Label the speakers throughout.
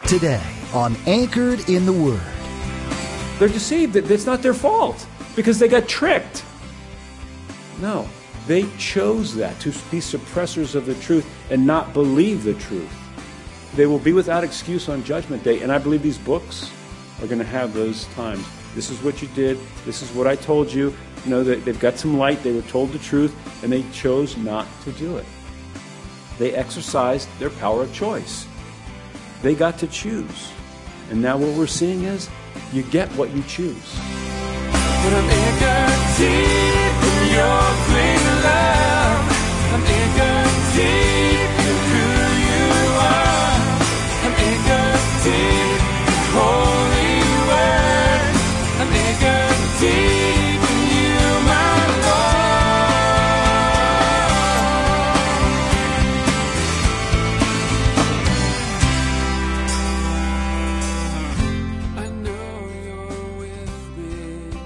Speaker 1: Today on Anchored in the Word.
Speaker 2: They're deceived. It's not their fault because they got tricked. No, they chose that, to be suppressors of the truth and not believe the truth. They will be without excuse on Judgment Day, and I believe these books are going to have those times. This is what you did. This is what I told you. You know, they've got some light. They were told the truth, and they chose not to do it. They exercised their power of choice. They got to choose. And now what we're seeing is you get what you choose.
Speaker 3: But I'm anchored deep in your great love. I'm anchored deep in who you are. I'm anchored deep in holy word. I'm anchored deep in you, my Lord. I know you're with me.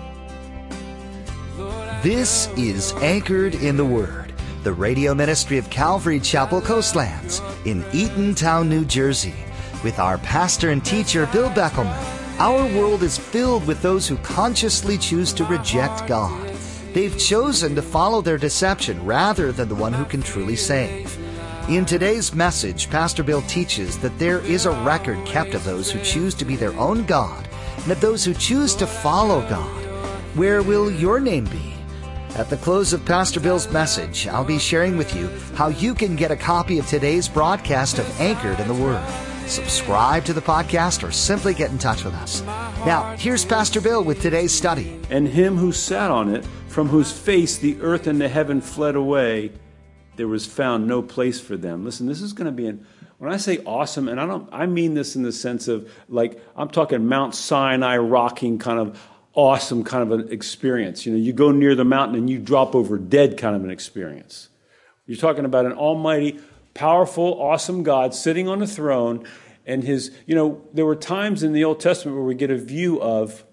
Speaker 1: This is Anchored in the Word, the radio ministry of Calvary Chapel Coastlands in Eatontown, New Jersey. With our pastor and teacher, Bill Beckelman, our world is filled with those who consciously choose to reject God. They've chosen to follow their deception rather than the one who can truly save. In today's message, Pastor Bill teaches that there is a record kept of those who choose to be their own God and of those who choose to follow God. Where will your name be? At the close of Pastor Bill's message, I'll be sharing with you how you can get a copy of today's broadcast of Anchored in the Word. Subscribe to the podcast or simply get in touch with us. Now, here's Pastor Bill with today's study.
Speaker 2: And him who sat on it, from whose face the earth and the heaven fled away, there was found no place for them. Listen, this is going to be when I say awesome, and I mean this in the sense of, like, I'm talking Mount Sinai rocking kind of awesome kind of an experience. You know, you go near the mountain and you drop over dead kind of an experience. You're talking about an almighty, powerful, awesome God sitting on a throne, and there were times in the Old Testament where we get a view of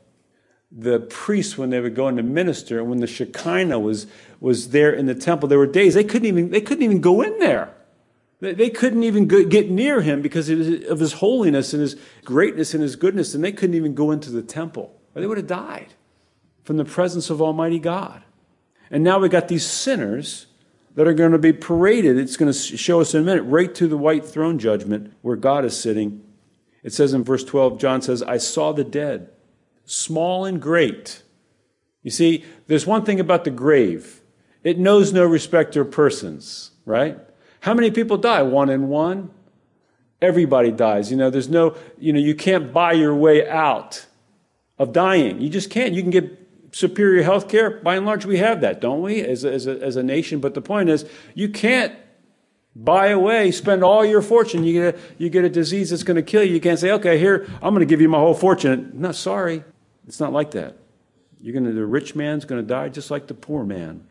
Speaker 2: the priests when they would go in to minister, and when the Shekinah was there in the temple, there were days they couldn't even go in there. They couldn't even get near him because of his holiness and his greatness and his goodness, and they couldn't even go into the temple, or they would have died from the presence of Almighty God. And now we got these sinners that are going to be paraded. It's going to show us in a minute, right to the white throne judgment where God is sitting. It says in verse 12, John says, I saw the dead, small and great. You see, there's one thing about the grave. It knows no respecter of persons, right? How many people die? One and one? Everybody dies. You can't buy your way out of dying. You just can't. You can get superior health care. By and large, we have that, don't we, as a nation? But the point is, you can't buy away, spend all your fortune. You get a disease that's going to kill you. You can't say, okay, here, I'm going to give you my whole fortune. No, sorry. It's not like that. The rich man's going to die just like the poor man.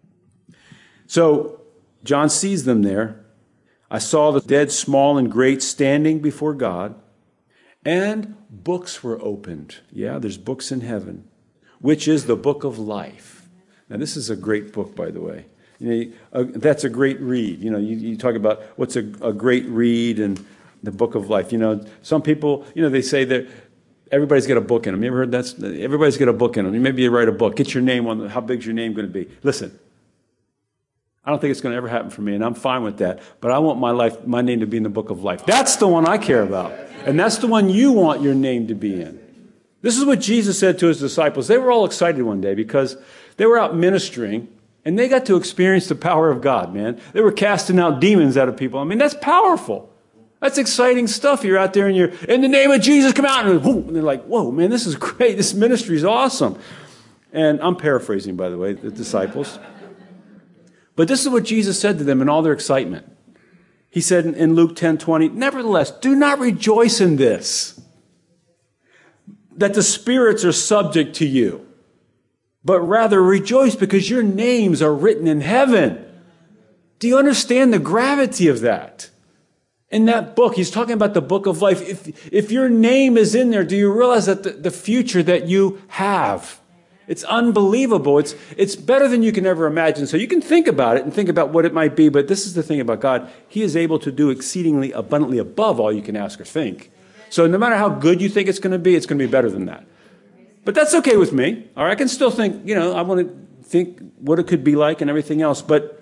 Speaker 2: So John sees them there. I saw the dead, small and great, standing before God, and books were opened. Yeah, there's books in heaven, which is the book of life. Now, this is a great book, by the way. That's a great read. You talk about what's a great read and the book of life. Some people, they say that everybody's got a book in them. You ever heard that? Everybody's got a book in them. Maybe you write a book. Get your name on how big's your name going to be? Listen, I don't think it's going to ever happen for me, and I'm fine with that. But I want my name to be in the book of life. That's the one I care about. And that's the one you want your name to be in. This is what Jesus said to his disciples. They were all excited one day because they were out ministering, and they got to experience the power of God, man. They were casting out demons out of people. I mean, that's powerful. That's exciting stuff. You're out there and you're, in the name of Jesus, come out. And they're like, whoa, man, this is great. This ministry is awesome. And I'm paraphrasing, by the way, the disciples. But this is what Jesus said to them in all their excitement. He said in Luke 10:20, nevertheless, do not rejoice in this, that the spirits are subject to you, but rather rejoice because your names are written in heaven. Do you understand the gravity of that? In that book, he's talking about the book of life. If your name is in there, do you realize that the future that you have? It's unbelievable. It's better than you can ever imagine. So you can think about it and think about what it might be, but this is the thing about God. He is able to do exceedingly abundantly above all you can ask or think. So no matter how good you think it's going to be better than that. But that's okay with me. All right, I can still think, I want to think what it could be like and everything else. But,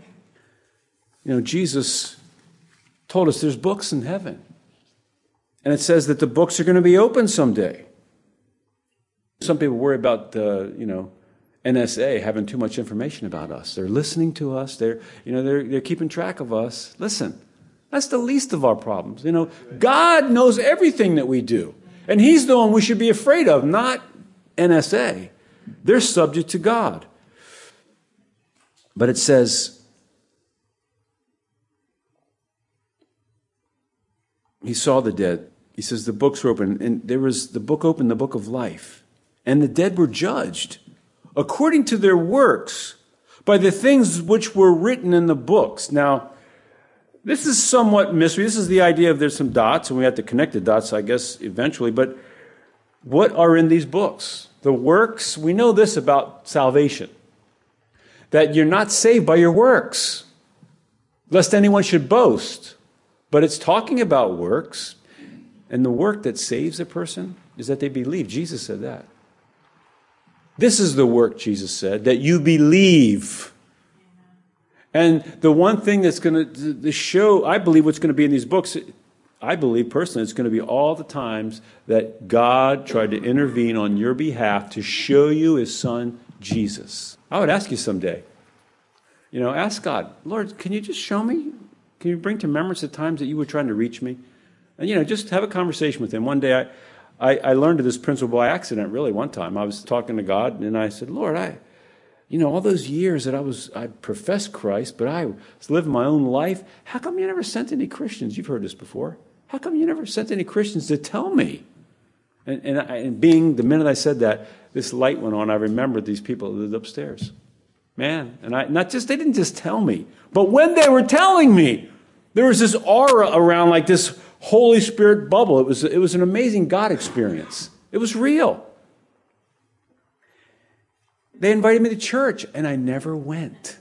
Speaker 2: Jesus told us there's books in heaven. And it says that the books are going to be open someday. Some people worry about the, NSA having too much information about us. They're listening to us. They're keeping track of us. Listen, that's the least of our problems. God knows everything that we do. And he's the one we should be afraid of, not NSA. They're subject to God. But it says, he saw the dead. He says the books were open. And there was the book open, the book of life. And the dead were judged according to their works by the things which were written in the books. Now, this is somewhat mystery. This is the idea of there's some dots, and we have to connect the dots, I guess, eventually. But what are in these books? The works, we know this about salvation, that you're not saved by your works, lest anyone should boast. But it's talking about works, and the work that saves a person is that they believe. Jesus said that. This is the work, Jesus said, that you believe. And the one thing that's going to show, I believe what's going to be in these books, I believe personally, it's going to be all the times that God tried to intervene on your behalf to show you his son, Jesus. I would ask you someday, ask God, Lord, can you just show me? Can you bring to remembrance the times that you were trying to reach me? And, just have a conversation with him. One day I learned of this principle by accident, really, one time. I was talking to God, and I said, Lord, all those years that I professed Christ, but I was living my own life, how come you never sent any Christians? You've heard this before. How come you never sent any Christians to tell me? And being, the minute I said that, this light went on. I remembered these people that lived upstairs. Man, and they didn't just tell me, but when they were telling me, there was this aura around, like this Holy Spirit bubble. It was an amazing God experience. It was real. They invited me to church, and I never went.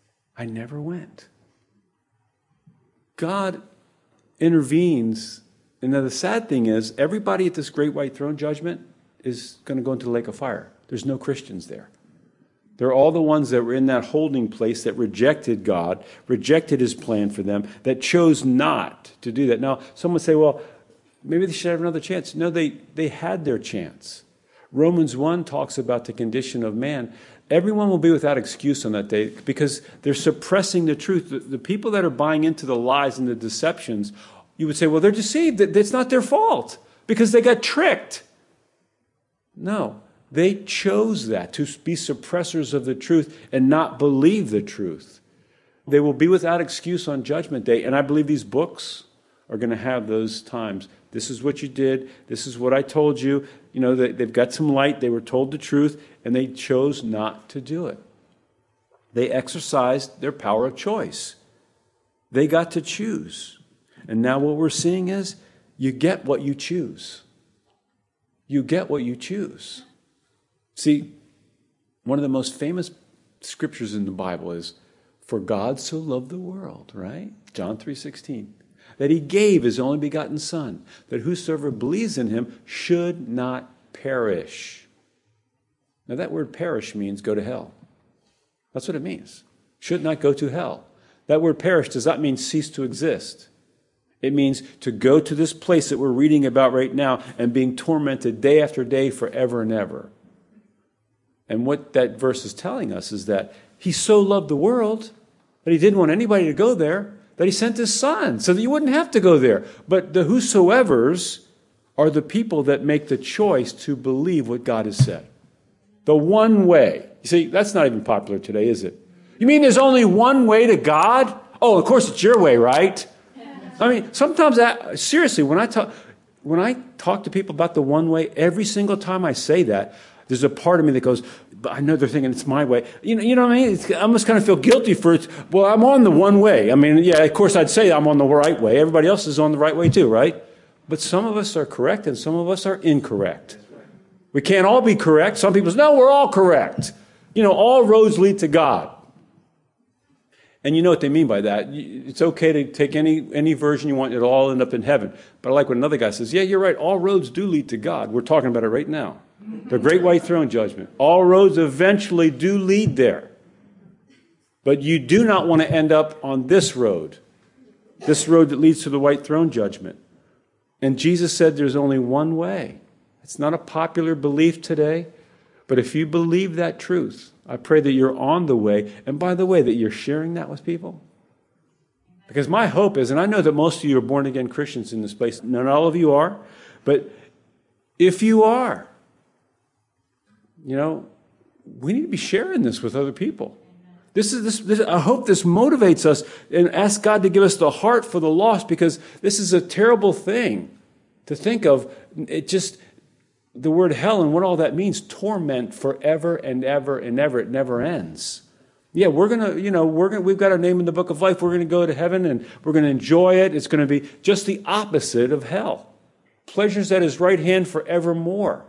Speaker 2: God intervenes. And now the sad thing is, everybody at this great white throne judgment is going to go into the lake of fire. There's no Christians there. They're all the ones that were in that holding place that rejected God, rejected his plan for them, that chose not to do that. Now, some would say, well, maybe they should have another chance. No, they had their chance. Romans 1 talks about the condition of man. Everyone will be without excuse on that day because they're suppressing the truth. The people that are buying into the lies and the deceptions, you would say, well, they're deceived. It's not their fault because they got tricked. No. They chose that, to be suppressors of the truth and not believe the truth. They will be without excuse on Judgment Day. And I believe these books are going to have those times. This is what you did. This is what I told you. They've got some light. They were told the truth, and they chose not to do it. They exercised their power of choice. They got to choose. And now what we're seeing is you get what you choose. You get what you choose. See, one of the most famous scriptures in the Bible is, for God so loved the world, right? John 3:16. That he gave his only begotten Son, that whosoever believes in him should not perish. Now that word perish means go to hell. That's what it means. Should not go to hell. That word perish does not mean cease to exist. It means to go to this place that we're reading about right now and being tormented day after day forever and ever. And what that verse is telling us is that he so loved the world that he didn't want anybody to go there, that he sent his son so that you wouldn't have to go there. But the whosoevers are the people that make the choice to believe what God has said. The one way. You see, that's not even popular today, is it? You mean there's only one way to God? Oh, of course it's your way, right? I mean, sometimes seriously, when I talk to people about the one way, every single time I say that, there's a part of me that goes, but I know they're thinking it's my way. You know what I mean? I almost kind of feel guilty for it. Well, I'm on the one way. I mean, yeah, of course I'd say I'm on the right way. Everybody else is on the right way too, right? But some of us are correct and some of us are incorrect. We can't all be correct. Some people say, no, we're all correct. All roads lead to God. And you know what they mean by that. It's okay to take any version you want. It'll all end up in heaven. But I like when another guy says, yeah, you're right. All roads do lead to God. We're talking about it right now. The great white throne judgment. All roads eventually do lead there. But you do not want to end up on this road that leads to the white throne judgment. And Jesus said there's only one way. It's not a popular belief today. But if you believe that truth, I pray that you're on the way. And by the way, that you're sharing that with people. Because my hope is, and I know that most of you are born-again Christians in this place. Not all of you are. But if you are, we need to be sharing this with other people. I hope this motivates us and ask God to give us the heart for the lost, because this is a terrible thing to think of. The word hell and what all that means, torment forever and ever and ever. It never ends. Yeah, we've got our name in the book of life. We're going to go to heaven and we're going to enjoy it. It's going to be just the opposite of hell. Pleasures at his right hand forevermore.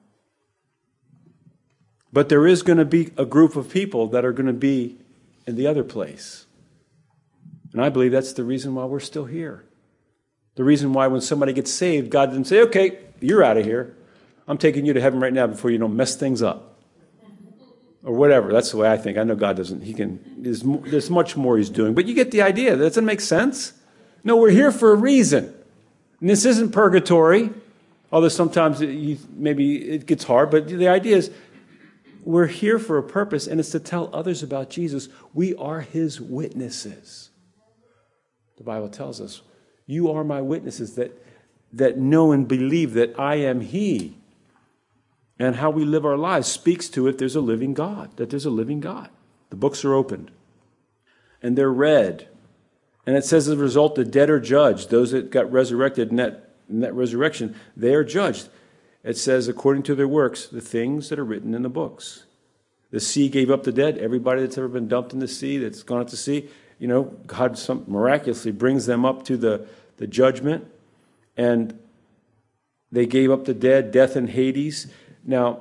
Speaker 2: But there is going to be a group of people that are going to be in the other place. And I believe that's the reason why we're still here. The reason why when somebody gets saved, God didn't say, okay, you're out of here. I'm taking you to heaven right now before you don't mess things up. Or whatever. That's the way I think. I know God doesn't. There's much more he's doing. But you get the idea. That doesn't make sense. No, we're here for a reason. And this isn't purgatory. Although sometimes maybe it gets hard. But the idea is we're here for a purpose. And it's to tell others about Jesus. We are his witnesses. The Bible tells us, you are my witnesses that know and believe that I am he. And how we live our lives speaks to it. There's a living God, that there's a living God. The books are opened and they're read. And it says as a result, the dead are judged. Those that got resurrected in that resurrection, they are judged. It says, according to their works, the things that are written in the books. The sea gave up the dead. Everybody that's ever been dumped in the sea, that's gone out to sea, God miraculously brings them up to the judgment. And they gave up the dead, death and Hades. Now,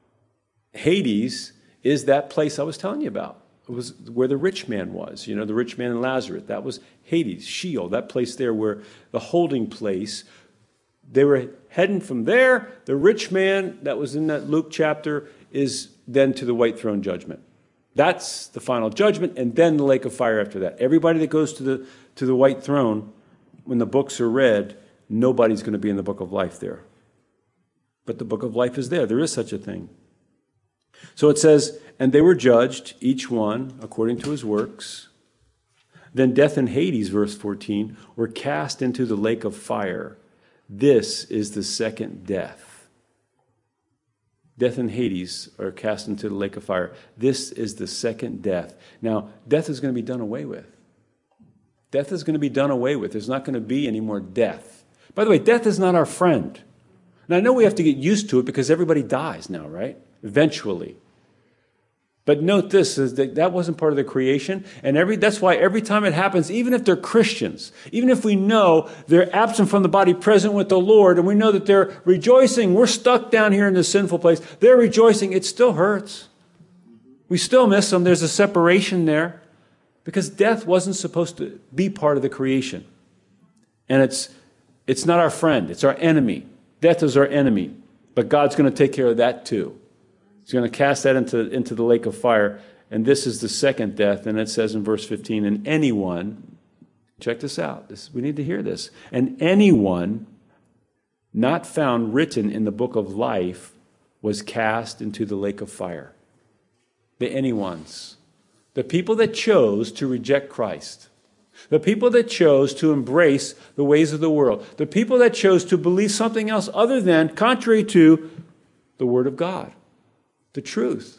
Speaker 2: Hades is that place I was telling you about. It was where the rich man was, the rich man and Lazarus. That was Hades, Sheol, that place there where the holding place. They were heading from there. The rich man that was in that Luke chapter is then to the white throne judgment. That's the final judgment, and then the lake of fire after that. Everybody that goes to the white throne, when the books are read, nobody's going to be in the book of life there. But the book of life is there. There is such a thing. So it says, and they were judged, each one, according to his works. Then death and Hades, verse 14, were cast into the lake of fire. This is the second death. Death and Hades are cast into the lake of fire. This is the second death. Now, death is going to be done away with. Death is going to be done away with. There's not going to be any more death. By the way, death is not our friend. Now, I know we have to get used to it because everybody dies now, right? Eventually. But note this, is that wasn't part of the creation. And that's why every time it happens, even if they're Christians, even if we know they're absent from the body, present with the Lord, and we know that they're rejoicing, we're stuck down here in this sinful place, they're rejoicing, it still hurts. We still miss them. There's a separation there because death wasn't supposed to be part of the creation. And it's not our friend. It's our enemy. Death is our enemy, but God's going to take care of that too. He's going to cast that into the lake of fire, and this is the second death, and it says in verse 15, and anyone, check this out, we need to hear this, and anyone not found written in the book of life was cast into the lake of fire. The anyones, the people that chose to reject Christ. The people that chose to embrace the ways of the world. The people that chose to believe something else other than, contrary to, the Word of God. The truth.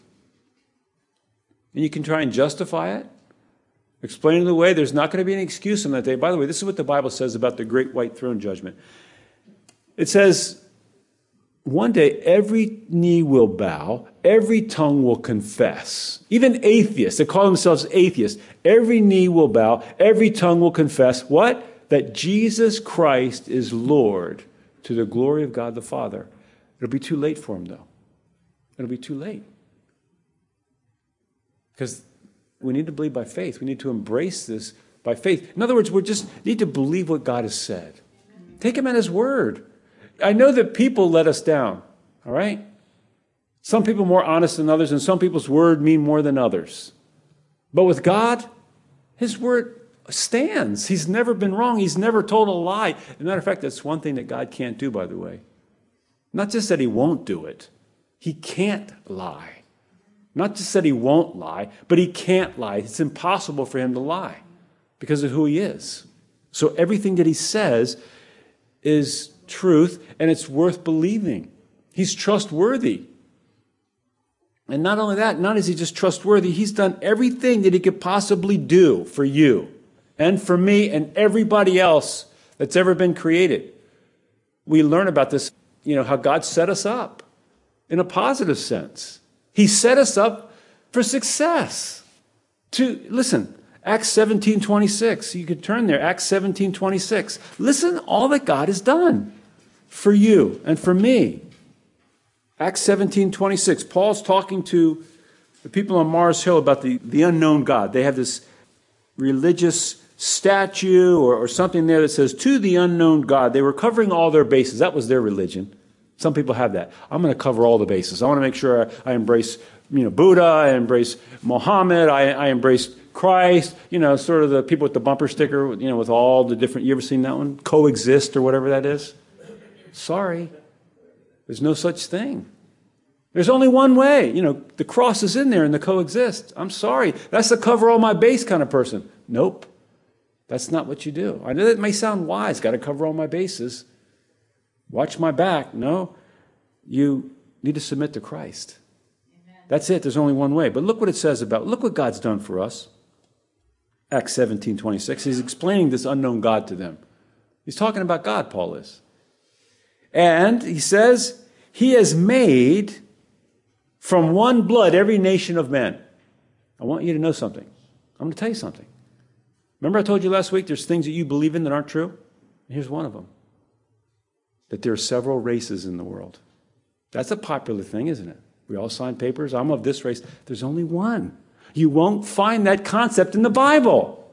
Speaker 2: And you can try and justify it. Explain it away. There's not going to be an excuse on that day. By the way, this is what the Bible says about the great white throne judgment. It says, one day every knee will bow, every tongue will confess. Even atheists, they call themselves atheists. Every knee will bow, every tongue will confess. What? That Jesus Christ is Lord, to the glory of God the Father. It'll be too late for him, though. It'll be too late. Because We need to believe by faith. We need to embrace this by faith. In other words, we just need to believe what God has said. Take him at his word. I know that people let us down, all right? Some people are more honest than others, and some people's word mean more than others. But with God, his word stands. He's never been wrong. He's never told a lie. As a matter of fact, that's one thing that God can't do, by the way. Not just that he won't do it. He can't lie. Not just that he won't lie, but he can't lie. It's impossible for him to lie because of who he is. So everything that he says is truth, and it's worth believing. He's trustworthy. And not only that, not is he just trustworthy, he's done everything that he could possibly do for you and for me and everybody else that's ever been created. We learn about this, how God set us up in a positive sense. He set us up for success. Listen, Acts 17:26. You could turn there, Acts 17:26. Listen, all that God has done for you and for me. Acts 17:26. Paul's talking to the people on Mars Hill about the unknown God. They have this religious statue or something there that says, to the unknown God. They were covering all their bases. That was their religion. Some people have that. I'm going to cover all the bases. I want to make sure I embrace Buddha, I embrace Mohammed, I embrace Christ, sort of the people with the bumper sticker, with all the different, you ever seen that one? Coexist or whatever that is? Sorry. There's no such thing. There's only one way. The cross is in there and the coexist. I'm sorry. That's the cover all my base kind of person. Nope. That's not what you do. I know that may sound wise. Got to cover all my bases. Watch my back. No. You need to submit to Christ. Amen. That's it. There's only one way. But look what it says look what God's done for us. Acts 17:26. He's explaining this unknown God to them. He's talking about God, Paul is. And he says, he has made from one blood every nation of men. I want you to know something. I'm going to tell you something. Remember I told you last week there's things that you believe in that aren't true? Here's one of them. That there are several races in the world. That's a popular thing, isn't it? We all sign papers. I'm of this race. There's only one. You won't find that concept in the Bible.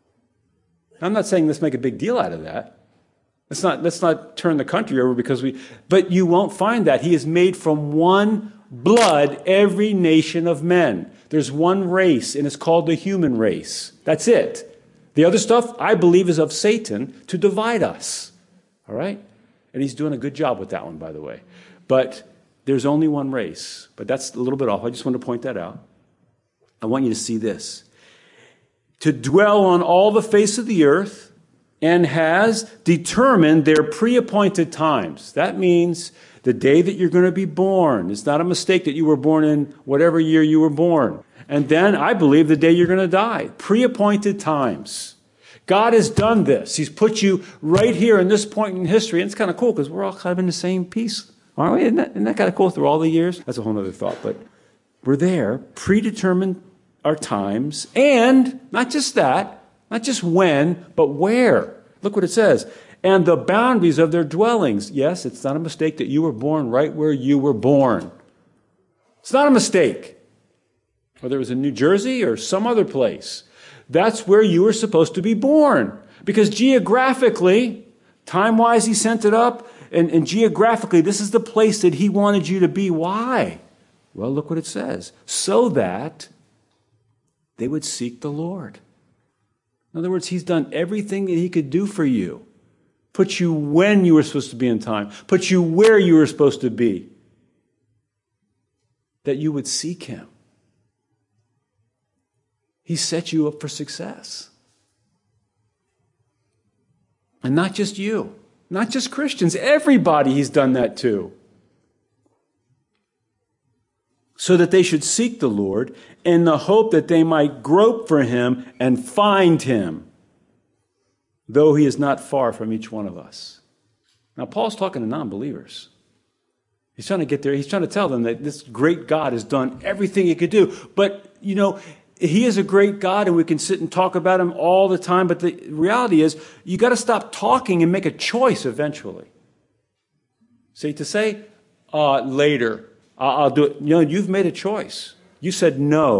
Speaker 2: I'm not saying let's make a big deal out of that. Let's not turn the country over but you won't find that. He has made from one blood every nation of men. There's one race, and it's called the human race. That's it. The other stuff, I believe, is of Satan to divide us. All right? And he's doing a good job with that one, by the way. But there's only one race. But that's a little bit off. I just want to point that out. I want you to see this. To dwell on all the face of the earth, and has determined their pre-appointed times. That means the day that you're going to be born. It's not a mistake that you were born in whatever year you were born. And then, I believe, the day you're going to die. Pre-appointed times. God has done this. He's put you right here in this point in history. And it's kind of cool because we're all kind of in the same piece. Aren't we? Isn't that kind of cool through all the years? That's a whole other thought. But we're there, predetermined our times. And not just that. Not just when, but where. Look what it says. And the boundaries of their dwellings. Yes, it's not a mistake that you were born right where you were born. It's not a mistake. Whether it was in New Jersey or some other place. That's where you were supposed to be born. Because geographically, time-wise he sent it up, and geographically this is the place that he wanted you to be. Why? Well, look what it says. So that they would seek the Lord. In other words, he's done everything that he could do for you. Put you when you were supposed to be in time. Put you where you were supposed to be. That you would seek him. He set you up for success. And not just you. Not just Christians. Everybody he's done that to. So that they should seek the Lord in the hope that they might grope for him and find him, though he is not far from each one of us. Now, Paul's talking to non-believers. He's trying to get there. He's trying to tell them that this great God has done everything he could do. But, he is a great God, and we can sit and talk about him all the time. But the reality is, you got to stop talking and make a choice eventually. See, to say later, I'll do it. You've made a choice. You said no.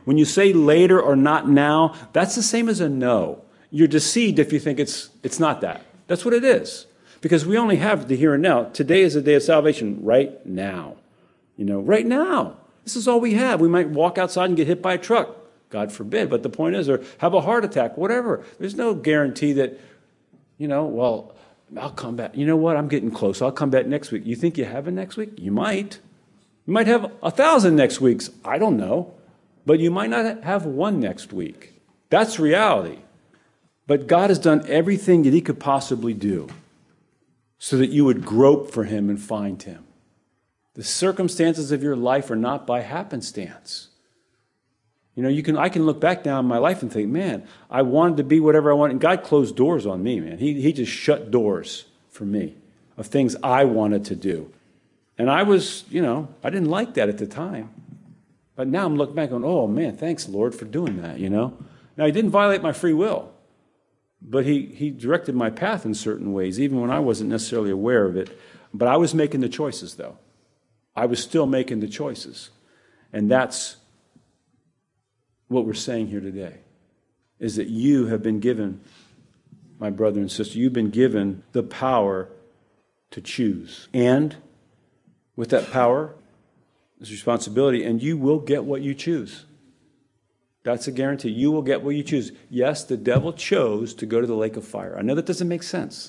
Speaker 2: When you say later or not now, that's the same as a no. You're deceived if you think it's not that. That's what it is. Because we only have the here and now. Today is the day of salvation, right now. Right now. This is all we have. We might walk outside and get hit by a truck. God forbid. But the point is, or have a heart attack, whatever. There's no guarantee that, well, I'll come back. You know what? I'm getting close. I'll come back next week. You think you have it next week? You might. You might have 1,000 next weeks. I don't know. But you might not have one next week. That's reality. But God has done everything that he could possibly do so that you would grope for him and find him. The circumstances of your life are not by happenstance. I can look back now in my life and think, man, I wanted to be whatever I wanted. And God closed doors on me, man. He just shut doors for me of things I wanted to do. And I was, I didn't like that at the time. But now I'm looking back going, oh, man, thanks, Lord, for doing that, Now, he didn't violate my free will. But he directed my path in certain ways, even when I wasn't necessarily aware of it. But I was making the choices, though. I was still making the choices. And that's what we're saying here today, is that you have been given, my brother and sister, you've been given the power to choose. And with that power, there's responsibility, and you will get what you choose. That's a guarantee. You will get what you choose. Yes, the devil chose to go to the lake of fire. I know that doesn't make sense.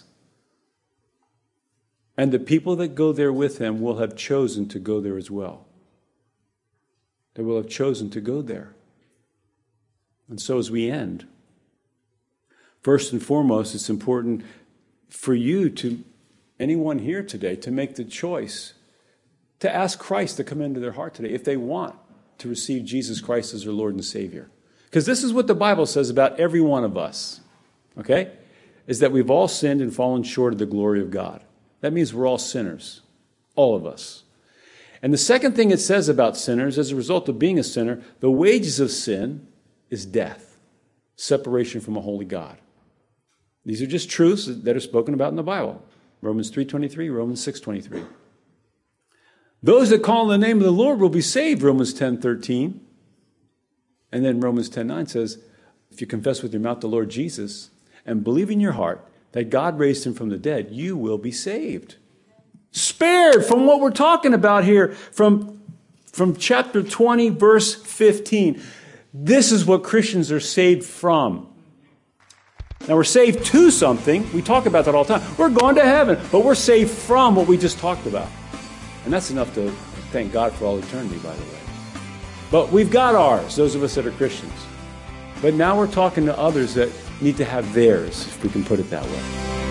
Speaker 2: And the people that go there with him will have chosen to go there as well. They will have chosen to go there. And so as we end, first and foremost, it's important for you anyone here today, to make the choice to ask Christ to come into their heart today if they want to receive Jesus Christ as their Lord and Savior. Because this is what the Bible says about every one of us, okay? Is that we've all sinned and fallen short of the glory of God. That means we're all sinners, all of us. And the second thing it says about sinners, as a result of being a sinner, the wages of sin is death, separation from a holy God. These are just truths that are spoken about in the Bible. Romans 3:23, Romans 6:23. Those that call on the name of the Lord will be saved, Romans 10:13. And then Romans 10:9 says, if you confess with your mouth the Lord Jesus and believe in your heart that God raised him from the dead, you will be saved. Spared from what we're talking about here from chapter 20, verse 15. This is what Christians are saved from. Now, we're saved to something. We talk about that all the time. We're going to heaven, but we're saved from what we just talked about. And that's enough to thank God for all eternity, by the way. But we've got ours, those of us that are Christians. But now we're talking to others that need to have theirs, if we can put it that way.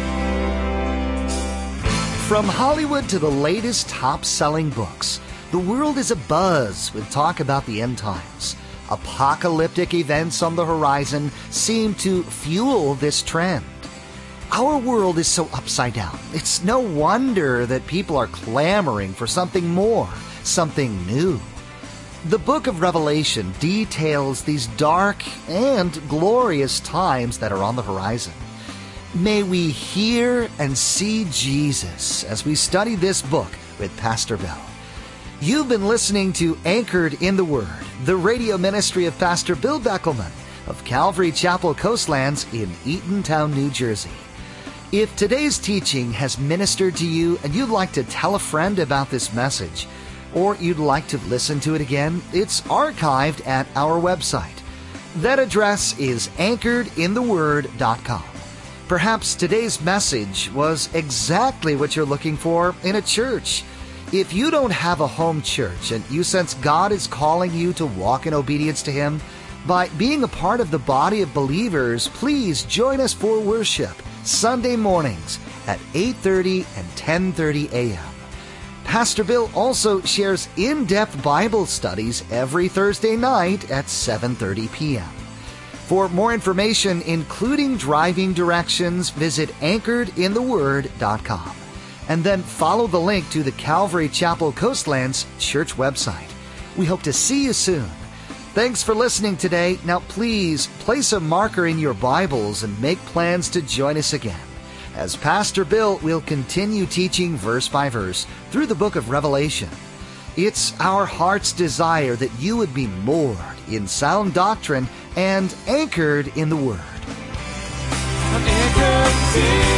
Speaker 1: From Hollywood to the latest top-selling books, the world is abuzz with talk about the end times. Apocalyptic events on the horizon seem to fuel this trend. Our world is so upside down. It's no wonder that people are clamoring for something more, something new. The book of Revelation details these dark and glorious times that are on the horizon. May we hear and see Jesus as we study this book with Pastor Bill. You've been listening to Anchored in the Word, the radio ministry of Pastor Bill Beckelman of Calvary Chapel Coastlands in Eatontown, New Jersey. If today's teaching has ministered to you and you'd like to tell a friend about this message, or you'd like to listen to it again, it's archived at our website. That address is anchoredintheword.com. Perhaps today's message was exactly what you're looking for in a church. If you don't have a home church and you sense God is calling you to walk in obedience to Him, by being a part of the body of believers, please join us for worship Sunday mornings at 8:30 and 10:30 a.m. Pastor Bill also shares in-depth Bible studies every Thursday night at 7:30 p.m. For more information, including driving directions, visit anchoredintheword.com. And then follow the link to the Calvary Chapel Coastlands church website. We hope to see you soon. Thanks for listening today. Now please place a marker in your Bibles and make plans to join us again, as Pastor Bill will continue teaching verse by verse through the book of Revelation. It's our heart's desire that you would be moored in sound doctrine and anchored in the Word.
Speaker 3: I'm anchored deep